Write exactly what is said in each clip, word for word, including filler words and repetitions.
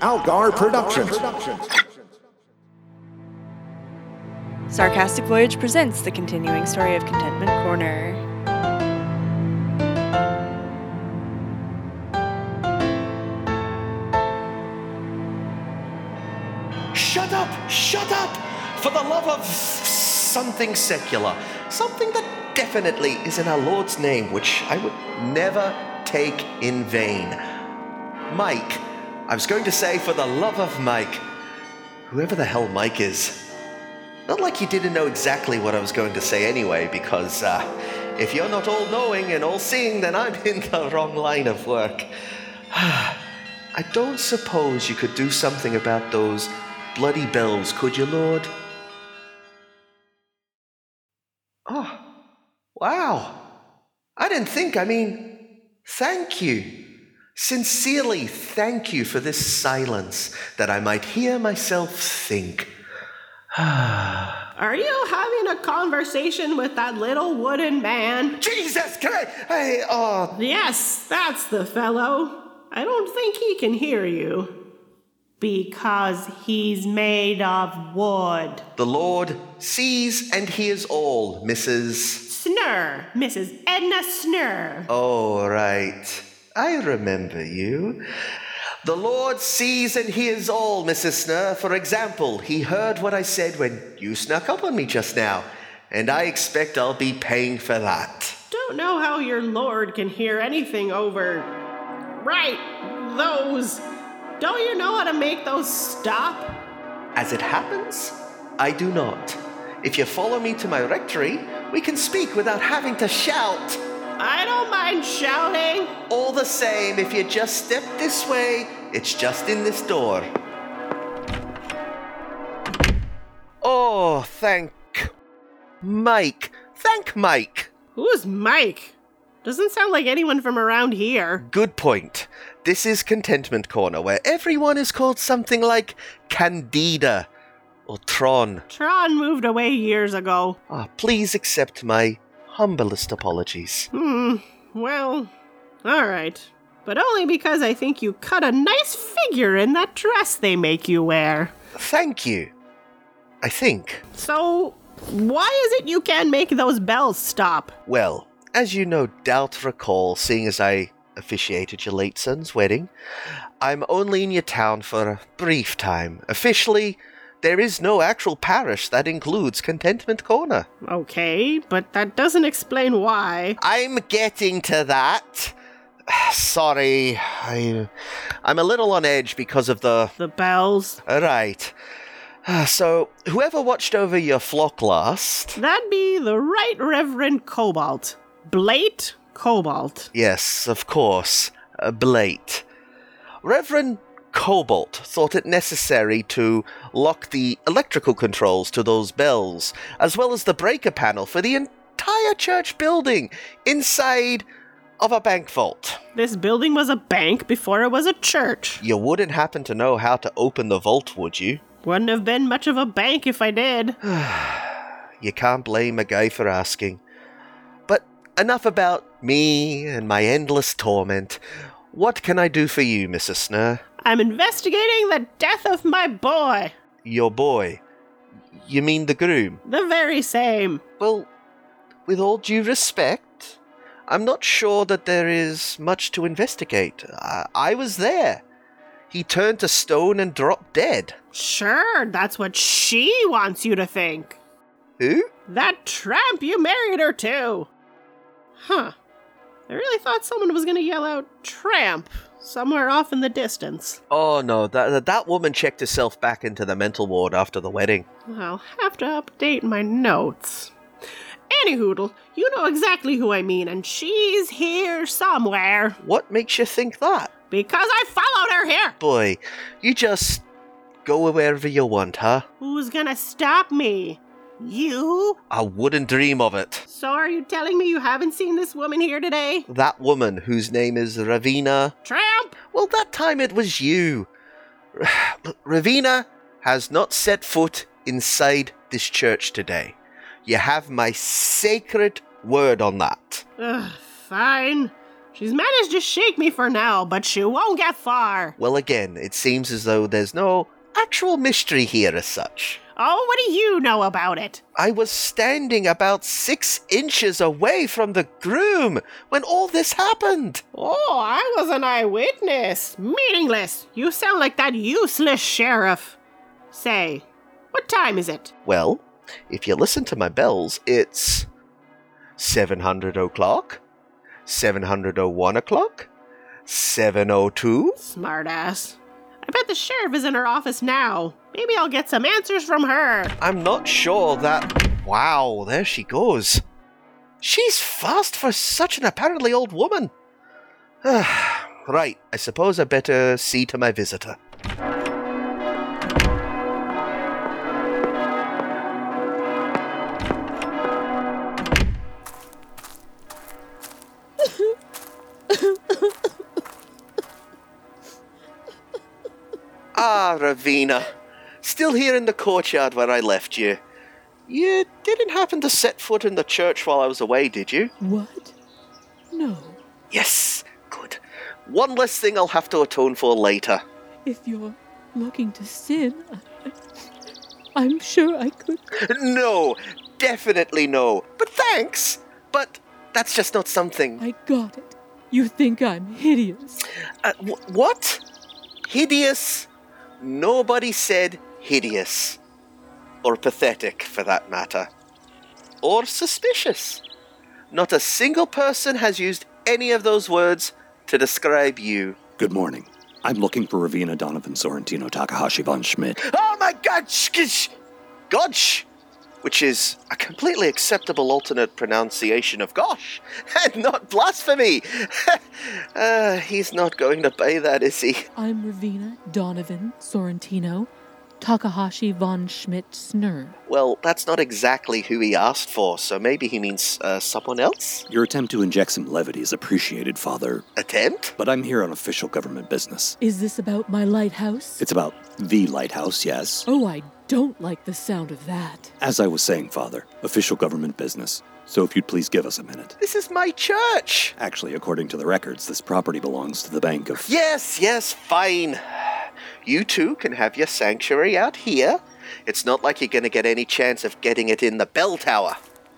Algar Productions. Sarcastic Voyage presents the continuing story of Contentment Corner. Shut up! Shut up! For the love of something secular. Something that definitely is in our Lord's name, which I would never take in vain. Mike. I was going to say, for the love of Mike. Whoever the hell Mike is. Not like you didn't know exactly what I was going to say anyway, because uh, if you're not all-knowing and all-seeing, then I'm in the wrong line of work. I don't suppose you could do something about those bloody bells, could you, Lord? Oh, wow. I didn't think, I mean, thank you. Sincerely thank you for this silence, that I might hear myself think. Are you having a conversation with that little wooden man? Jesus Christ! Hey, oh. Yes, that's the fellow. I don't think he can hear you. Because he's made of wood. The Lord sees and hears all, Missus Snurr, Missus Edna Snurr. Oh, right. I remember you. The Lord sees and hears all, Missus Snurr. For example, he heard what I said when you snuck up on me just now, and I expect I'll be paying for that. Don't know how your Lord can hear anything over... Right, those... Don't you know how to make those stop? As it happens, I do not. If you follow me to my rectory, we can speak without having to shout. I don't mind shouting. All the same, if you just step this way, it's just in this door. Oh, thank Mike. Thank Mike. Who's Mike? Doesn't sound like anyone from around here. Good point. This is Contentment Corner, where everyone is called something like Candida or Tron. Tron moved away years ago. Ah, please accept my humblest apologies. Hmm, well, alright. But only because I think you cut a nice figure in that dress they make you wear. Thank you. I think. So, why is it you can't make those bells stop? Well, as you no doubt recall, seeing as I officiated your late son's wedding, I'm only in your town for a brief time. Officially, there is no actual parish that includes Contentment Corner. Okay, but that doesn't explain why. I'm getting to that. Sorry, I, I'm a little on edge because of the... The bells? Right. So, whoever watched over your flock last... That'd be the Right Reverend Cobalt. Blate Cobalt. Yes, of course. Uh, Blate. Reverend Cobalt thought it necessary to lock the electrical controls to those bells, as well as the breaker panel for the entire church building, inside of a bank vault. This building was a bank before it was a church. You wouldn't happen to know how to open the vault, would you? Wouldn't have been much of a bank if I did. You can't blame a guy for asking. But enough about me and my endless torment. What can I do for you, Missus Snurr? I'm investigating the death of my boy. Your boy? You mean the groom? The very same. Well, with all due respect, I'm not sure that there is much to investigate. I, I was there. He turned to stone and dropped dead. Sure, that's what she wants you to think. Who? That tramp you married her to. Huh. I really thought someone was going to yell out, tramp, somewhere off in the distance. Oh no, that, that woman checked herself back into the mental ward after the wedding. I'll have to update my notes. Anyhoodle, you know exactly who I mean, and she's here somewhere. What makes you think that? Because I followed her here. Boy, you just go wherever you want, huh? Who's gonna stop me? You? I wouldn't dream of it. So are you telling me you haven't seen this woman here today? That woman whose name is Ravina. Tramp? Well, that time it was you. Ravina has not set foot inside this church today. You have my sacred word on that. Ugh, fine. She's managed to shake me for now, but she won't get far. Well, again, it seems as though there's no actual mystery here as such. Oh, what do you know about it? I was standing about six inches away from the groom when all this happened. Oh, I was an eyewitness. Meaningless. You sound like that useless sheriff. Say, what time is it? Well, if you listen to my bells, it's seven hundred o'clock, seven hundred one o'clock, seven oh two. Smartass. I bet the sheriff is in her office now. Maybe I'll get some answers from her. I'm not sure that... Wow, there she goes. She's fast for such an apparently old woman. Right, I suppose I better see to my visitor. Ah, Ravina. Still here in the courtyard where I left you. You didn't happen to set foot in the church while I was away, did you? What? No. Yes, good. One less thing I'll have to atone for later. If you're looking to sin, I, I'm sure I could. No, definitely no. But thanks. But that's just not something... I got it. You think I'm hideous. Uh, wh- what? Hideous? Nobody said hideous. Or pathetic, for that matter. Or suspicious. Not a single person has used any of those words to describe you. Good morning. I'm looking for Ravina Donovan Sorrentino Takahashi von Schmidt. Oh my god! Shkish! Gosh! Which is a completely acceptable alternate pronunciation of gosh, and not blasphemy! uh, he's not going to obey that, is he? I'm Ravina Donovan Sorrentino Takahashi von Schmidt Snur. Well, that's not exactly who he asked for, so maybe he means uh, someone else? Your attempt to inject some levity is appreciated, Father. Attempt? But I'm here on official government business. Is this about my lighthouse? It's about the lighthouse, yes. Oh, I don't like the sound of that. As I was saying, Father, official government business. So if you'd please give us a minute. This is my church! Actually, according to the records, this property belongs to the Bank of... Yes, yes, fine. You two can have your sanctuary out here. It's not like you're going to get any chance of getting it in the bell tower.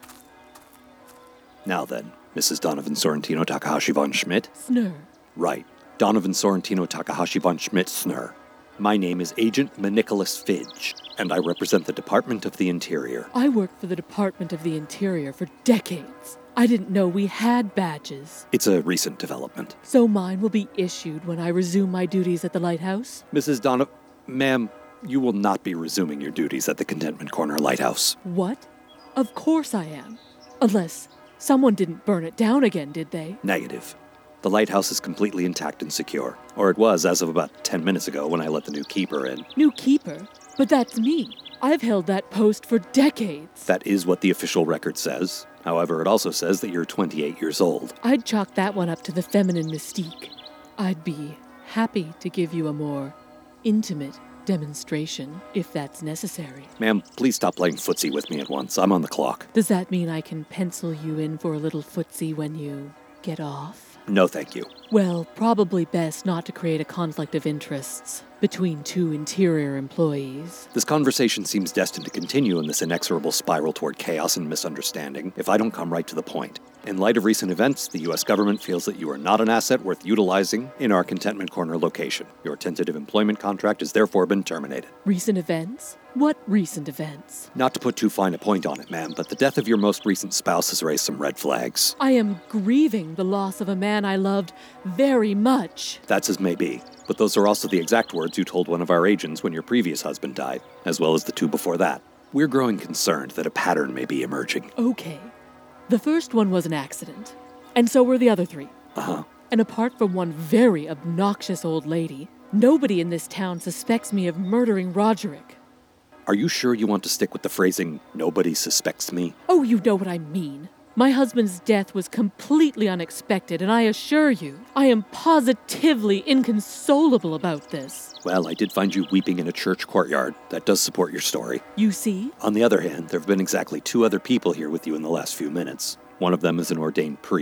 Now then, Missus Donovan Sorrentino Takahashi von Schmidt? Snur. Right. Donovan Sorrentino Takahashi von Schmidt Snur. My name is Agent Manicholas Fidge, and I represent the Department of the Interior. I worked for the Department of the Interior for decades. I didn't know we had badges. It's a recent development. So mine will be issued when I resume my duties at the lighthouse? Missus Donovan... Ma'am, you will not be resuming your duties at the Contentment Corner Lighthouse. What? Of course I am. Unless someone didn't burn it down again, did they? Negative. The lighthouse is completely intact and secure. Or it was as of about ten minutes ago when I let the new keeper in. New keeper? But that's me. I've held that post for decades. That is what the official record says. However, it also says that you're twenty-eight years old. I'd chalk that one up to the feminine mystique. I'd be happy to give you a more intimate demonstration, if that's necessary. Ma'am, please stop playing footsie with me at once. I'm on the clock. Does that mean I can pencil you in for a little footsie when you get off? No, thank you. Well, probably best not to create a conflict of interests between two Interior employees. This conversation seems destined to continue in this inexorable spiral toward chaos and misunderstanding if I don't come right to the point. In light of recent events, the U S government feels that you are not an asset worth utilizing in our Contentment Corner location. Your tentative employment contract has therefore been terminated. Recent events? What recent events? Not to put too fine a point on it, ma'am, but the death of your most recent spouse has raised some red flags. I am grieving the loss of a man I loved very much. That's as may be, but those are also the exact words you told one of our agents when your previous husband died, as well as the two before that. We're growing concerned that a pattern may be emerging. Okay. The first one was an accident, and so were the other three. Uh-huh. And apart from one very obnoxious old lady, nobody in this town suspects me of murdering Roderick. Are you sure you want to stick with the phrasing, nobody suspects me? Oh, you know what I mean. My husband's death was completely unexpected, and I assure you, I am positively inconsolable about this. Well, I did find you weeping in a church courtyard. That does support your story. You see? On the other hand, there have been exactly two other people here with you in the last few minutes. One of them is an ordained priest,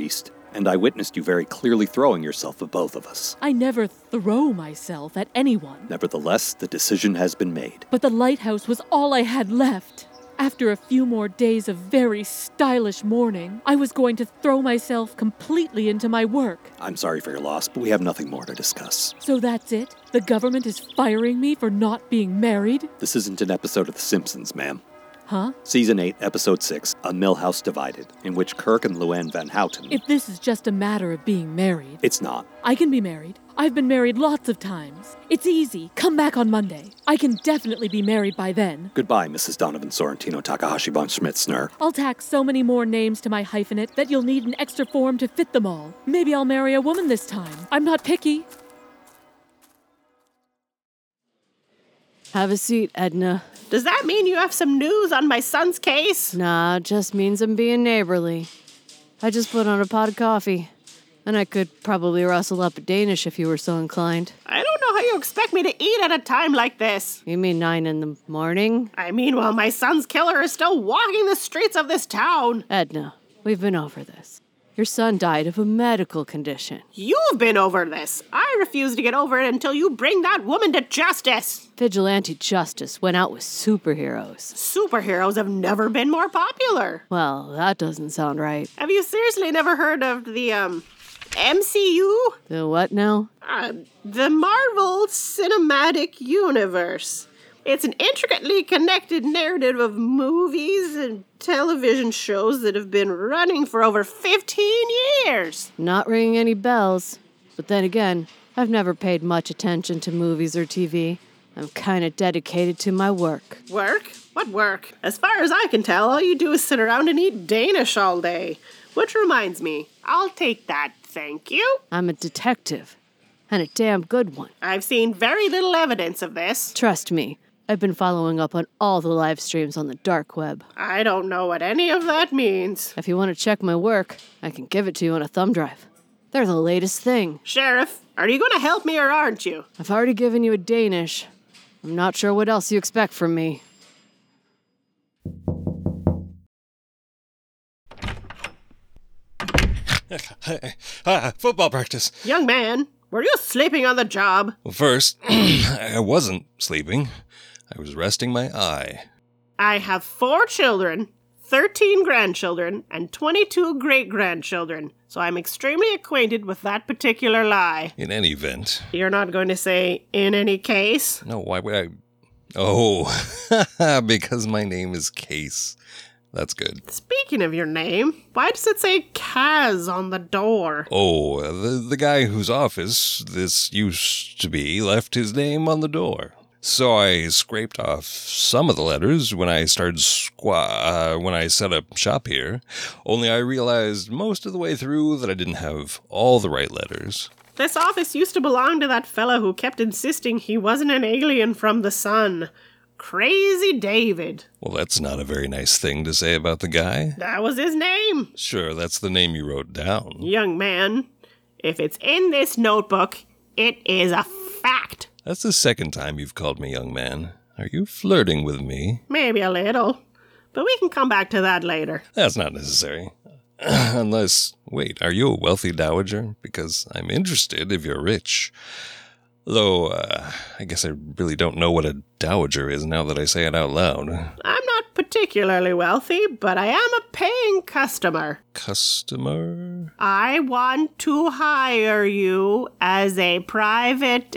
and I witnessed you very clearly throwing yourself at both of us. I never throw myself at anyone. Nevertheless, the decision has been made. But the lighthouse was all I had left. After a few more days of very stylish mourning, I was going to throw myself completely into my work. I'm sorry for your loss, but we have nothing more to discuss. So that's it? The government is firing me for not being married? This isn't an episode of The Simpsons, ma'am. Huh? Season eight, Episode six, A Millhouse Divided, in which Kirk and Luann Van Houten... If this is just a matter of being married... It's not. I can be married. I've been married lots of times. It's easy. Come back on Monday. I can definitely be married by then. Goodbye, Missus Donovan Sorrentino Takahashi Von Schmidt Snur. I'll tack so many more names to my hyphenate that you'll need an extra form to fit them all. Maybe I'll marry a woman this time. I'm not picky. Have a seat, Edna. Does that mean you have some news on my son's case? Nah, just means I'm being neighborly. I just put on a pot of coffee, and I could probably rustle up a Danish if you were so inclined. I don't know how you expect me to eat at a time like this. You mean nine in the morning? I mean, while my son's killer is still walking the streets of this town. Edna, we've been over this. Your son died of a medical condition. You've been over this. I refuse to get over it until you bring that woman to justice. Vigilante justice went out with superheroes. Superheroes have never been more popular. Well, that doesn't sound right. Have you seriously never heard of the, um, M C U? The what now? Uh, the Marvel Cinematic Universe. It's an intricately connected narrative of movies and television shows that have been running for over fifteen years. Not ringing any bells. But then again, I've never paid much attention to movies or T V. I'm kind of dedicated to my work. Work? What work? As far as I can tell, all you do is sit around and eat Danish all day. Which reminds me, I'll take that, thank you. I'm a detective, and a damn good one. I've seen very little evidence of this. Trust me, I've been following up on all the live streams on the dark web. I don't know what any of that means. If you want to check my work, I can give it to you on a thumb drive. They're the latest thing. Sheriff, are you going to help me or aren't you? I've already given you a Danish. I'm not sure what else you expect from me. ah, football practice. Young man, were you sleeping on the job? Well, first, I wasn't sleeping. I was resting my eye. I have four children, thirteen grandchildren, and twenty-two great-grandchildren, so I'm extremely acquainted with that particular lie. In any event. You're not going to say, in any case? No, why would I? Oh, because my name is Case. That's good. Speaking of your name, why does it say Kaz on the door? Oh, the, the guy whose office this used to be left his name on the door. So I scraped off some of the letters when I started squa- uh, when I set up shop here, only I realized most of the way through that I didn't have all the right letters. This office used to belong to that fella who kept insisting he wasn't an alien from the sun. Crazy David. Well, that's not a very nice thing to say about the guy. That was his name. Sure, that's the name you wrote down. Young man, if it's in this notebook, it is a fact. That's the second time you've called me young man. Are you flirting with me? Maybe a little, but we can come back to that later. That's not necessary. Unless, wait, are you a wealthy dowager? Because I'm interested if you're rich. Though, uh, I guess I really don't know what a dowager is now that I say it out loud. I'm not particularly wealthy, but I am a paying customer. Customer? I want to hire you as a private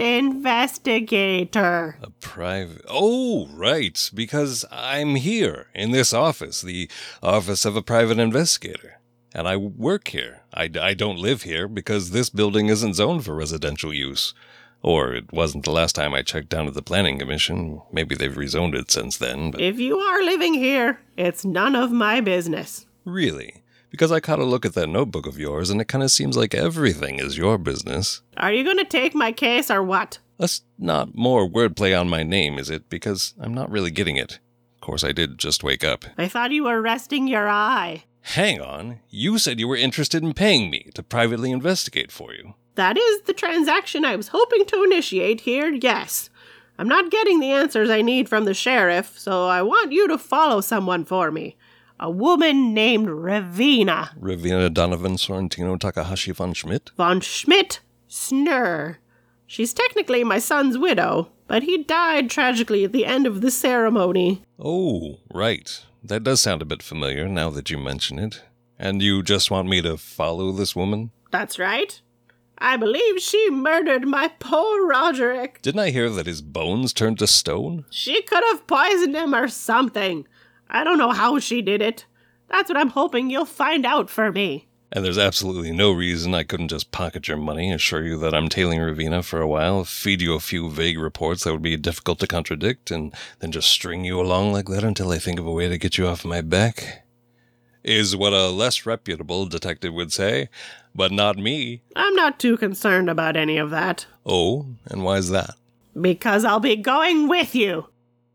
investigator. A private... Oh, right, because I'm here in this office, the office of a private investigator. And I work here. I, I don't live here because this building isn't zoned for residential use. Or it wasn't the last time I checked down at the Planning Commission. Maybe they've rezoned it since then, but... If you are living here, it's none of my business. Really? Because I caught a look at that notebook of yours, and it kind of seems like everything is your business. Are you going to take my case or what? That's not more wordplay on my name, is it? Because I'm not really getting it. Of course, I did just wake up. I thought you were resting your eye. Hang on. You said you were interested in paying me to privately investigate for you. That is the transaction I was hoping to initiate here, yes. I'm not getting the answers I need from the sheriff, so I want you to follow someone for me. A woman named Ravina. Ravina Donovan Sorrentino Takahashi von Schmidt? Von Schmidt Snur. She's technically my son's widow, but he died tragically at the end of the ceremony. Oh, right. That does sound a bit familiar now that you mention it. And you just want me to follow this woman? That's right. I believe she murdered my poor Roderick. Didn't I hear that his bones turned to stone? She could have poisoned him or something. I don't know how she did it. That's what I'm hoping you'll find out for me. And there's absolutely no reason I couldn't just pocket your money, assure you that I'm tailing Ravina for a while, feed you a few vague reports that would be difficult to contradict, and then just string you along like that until I think of a way to get you off my back? Is what a less reputable detective would say, but not me. I'm not too concerned about any of that. Oh, and why's that? Because I'll be going with you.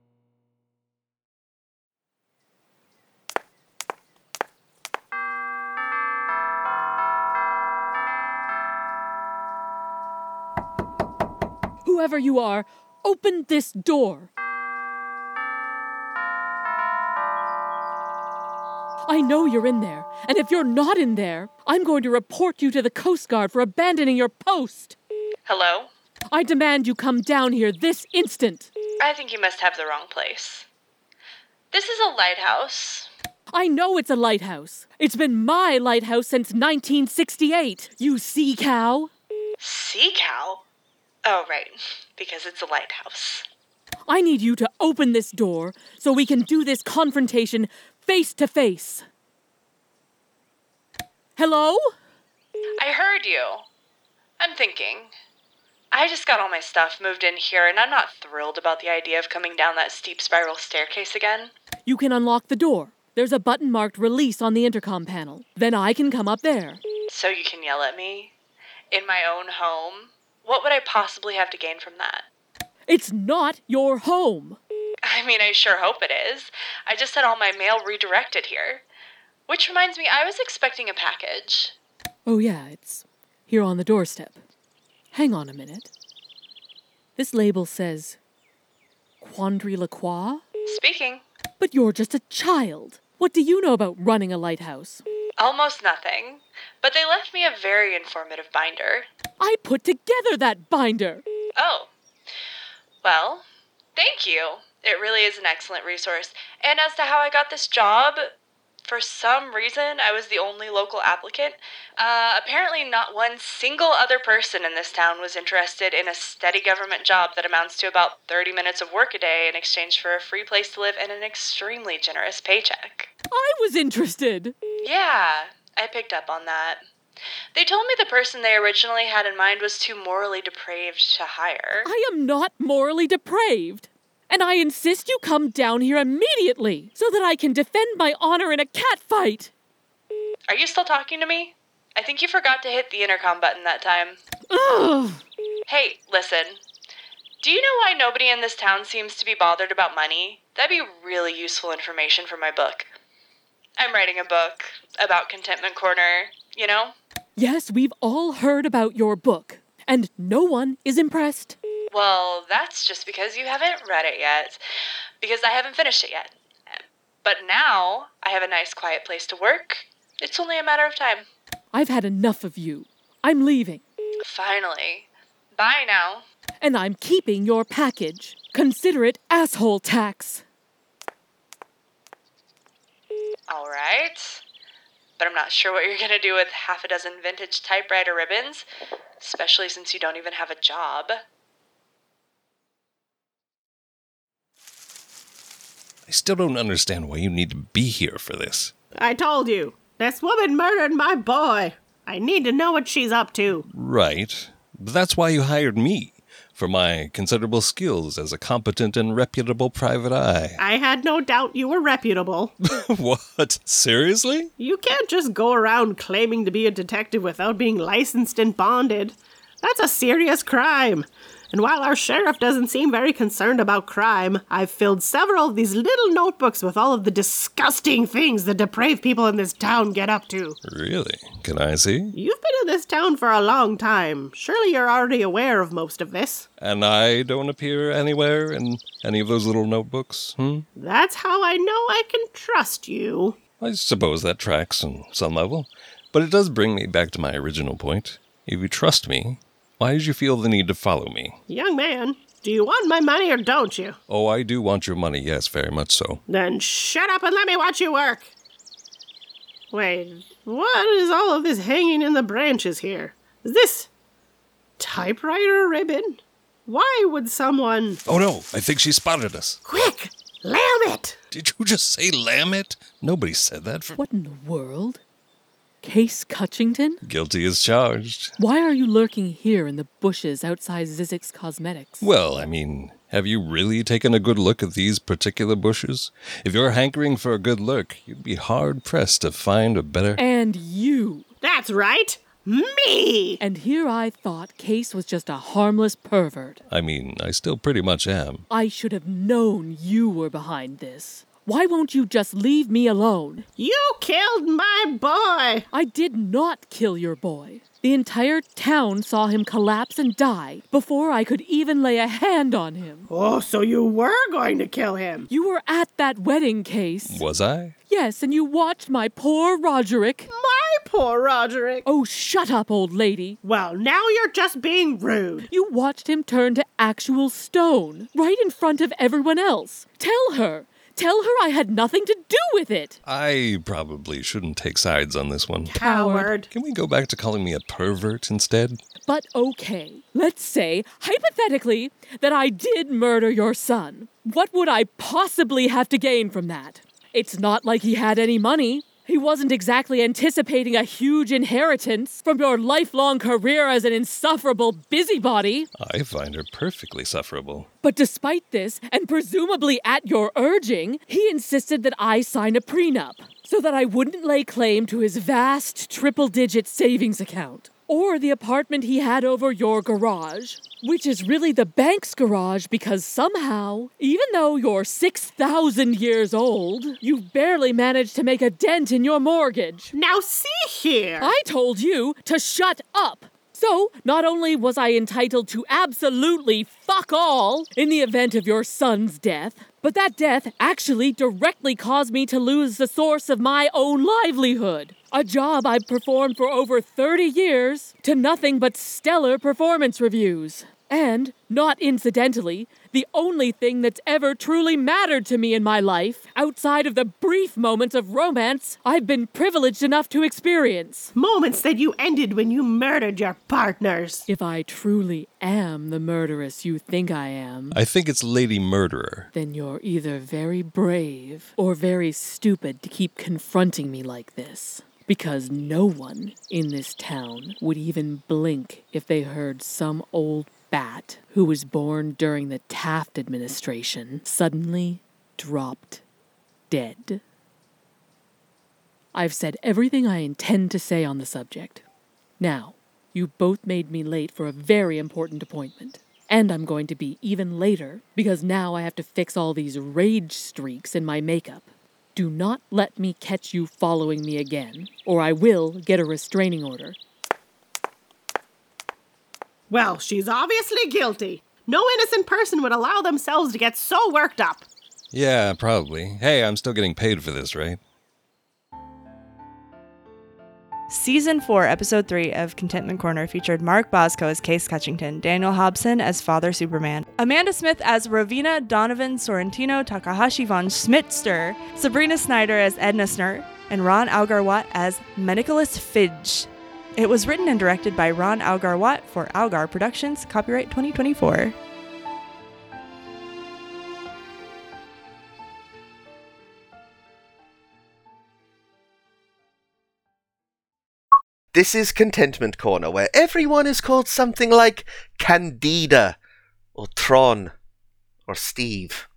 Whoever you are, open this door. I know you're in there, and if you're not in there, I'm going to report you to the Coast Guard for abandoning your post. Hello? I demand you come down here this instant. I think you must have the wrong place. This is a lighthouse. I know it's a lighthouse. It's been my lighthouse since nineteen sixty-eight. You sea cow. Sea cow? Oh, right, because it's a lighthouse. I need you to open this door so we can do this confrontation face to face. Hello? I heard you. I'm thinking. I just got all my stuff moved in here, and I'm not thrilled about the idea of coming down that steep spiral staircase again. You can unlock the door. There's a button marked release on the intercom panel. Then I can come up there. So you can yell at me? In my own home? What would I possibly have to gain from that? It's not your home. I mean, I sure hope it is. I just had all my mail redirected here. Which reminds me, I was expecting a package. Oh yeah, it's here on the doorstep. Hang on a minute. This label says Quandary Lacroix? Speaking. But you're just a child. What do you know about running a lighthouse? Almost nothing. But they left me a very informative binder. I put together that binder. Oh. Well, thank you. It really is an excellent resource. And as to how I got this job, for some reason, I was the only local applicant. Uh, apparently not one single other person in this town was interested in a steady government job that amounts to about thirty minutes of work a day in exchange for a free place to live and an extremely generous paycheck. I was interested. Yeah, I picked up on that. They told me the person they originally had in mind was too morally depraved to hire. I am not morally depraved. And I insist you come down here immediately so that I can defend my honor in a catfight. Are you still talking to me? I think you forgot to hit the intercom button that time. Ugh. Hey, listen. Do you know why nobody in this town seems to be bothered about money? That'd be really useful information for my book. I'm writing a book about Contentment Corner, you know? Yes, we've all heard about your book, and no one is impressed. Well, that's just because you haven't read it yet, because I haven't finished it yet. But now, I have a nice quiet place to work. It's only a matter of time. I've had enough of you. I'm leaving. Finally. Bye now. And I'm keeping your package. Consider it asshole tax. All right. But I'm not sure what you're going to do with half a dozen vintage typewriter ribbons, especially since you don't even have a job. I still don't understand why you need to be here for this. I told you. This woman murdered my boy. I need to know what she's up to. Right. But that's why you hired me. For my considerable skills as a competent and reputable private eye. I had no doubt you were reputable. What? Seriously? You can't just go around claiming to be a detective without being licensed and bonded. That's a serious crime. And while our sheriff doesn't seem very concerned about crime, I've filled several of these little notebooks with all of the disgusting things the depraved people in this town get up to. Really? Can I see? You've been in this town for a long time. Surely you're already aware of most of this. And I don't appear anywhere in any of those little notebooks, hmm? That's how I know I can trust you. I suppose that tracks on some level. But it does bring me back to my original point. If you trust me, why did you feel the need to follow me? Young man, do you want my money or don't you? Oh, I do want your money, yes, very much so. Then shut up and let me watch you work. Wait, what is all of this hanging in the branches here? Is this typewriter ribbon? Why would someone... Oh no, I think she spotted us. Quick, lamb it! Did you just say lamb it? Nobody said that for... What in the world? Case Cutchington? Guilty as charged. Why are you lurking here in the bushes outside Zizix Cosmetics? Well, I mean, have you really taken a good look at these particular bushes? If you're hankering for a good look, you'd be hard-pressed to find a better... And you! That's right! Me! And here I thought Case was just a harmless pervert. I mean, I still pretty much am. I should have known you were behind this. Why won't you just leave me alone? You killed my boy! I did not kill your boy. The entire town saw him collapse and die before I could even lay a hand on him. Oh, so you were going to kill him? You were at that wedding, Case. Was I? Yes, and you watched my poor Roderick. My poor Roderick. Oh, shut up, old lady. Well, now you're just being rude. You watched him turn to actual stone, right in front of everyone else. Tell her. Tell her I had nothing to do with it. I probably shouldn't take sides on this one. Coward. Can we go back to calling me a pervert instead? But okay, let's say, hypothetically, that I did murder your son. What would I possibly have to gain from that? It's not like he had any money. He wasn't exactly anticipating a huge inheritance from your lifelong career as an insufferable busybody. I find her perfectly sufferable. But despite this, and presumably at your urging, he insisted that I sign a prenup so that I wouldn't lay claim to his vast triple-digit savings account. Or the apartment he had over your garage, which is really the bank's garage because somehow, even though you're six thousand years old, you've barely managed to make a dent in your mortgage. Now see here. I told you to shut up. So, not only was I entitled to absolutely fuck all in the event of your son's death, but that death actually directly caused me to lose the source of my own livelihood. A job I've performed for over thirty years to nothing but stellar performance reviews. And, not incidentally, the only thing that's ever truly mattered to me in my life, outside of the brief moments of romance I've been privileged enough to experience. Moments that you ended when you murdered your partners. If I truly am the murderess you think I am, I think it's Lady Murderer. then you're either very brave or very stupid to keep confronting me like this. Because no one in this town would even blink if they heard some old bat who was born during the Taft administration suddenly dropped dead. I've said everything I intend to say on the subject. Now, you both made me late for a very important appointment. And I'm going to be even later because now I have to fix all these rage streaks in my makeup. Do not let me catch you following me again, or I will get a restraining order. Well, she's obviously guilty. No innocent person would allow themselves to get so worked up. Yeah, probably. Hey, I'm still getting paid for this, right? Season four, Episode three of Contentment Corner featured Mark Bosco as Case Cutchington, Daniel Hobson as Father Superman, Amanda Smith as Ravina Donovan Sorrentino Takahashi von Schmitzter, Sabrina Snyder as Edna Snurt, and Ron Algar-Watt as Menicholas Fidge. It was written and directed by Ron Algar-Watt for Algar Productions, copyright twenty twenty-four. This is Contentment Corner, where everyone is called something like Candida, or Tron, or Steve.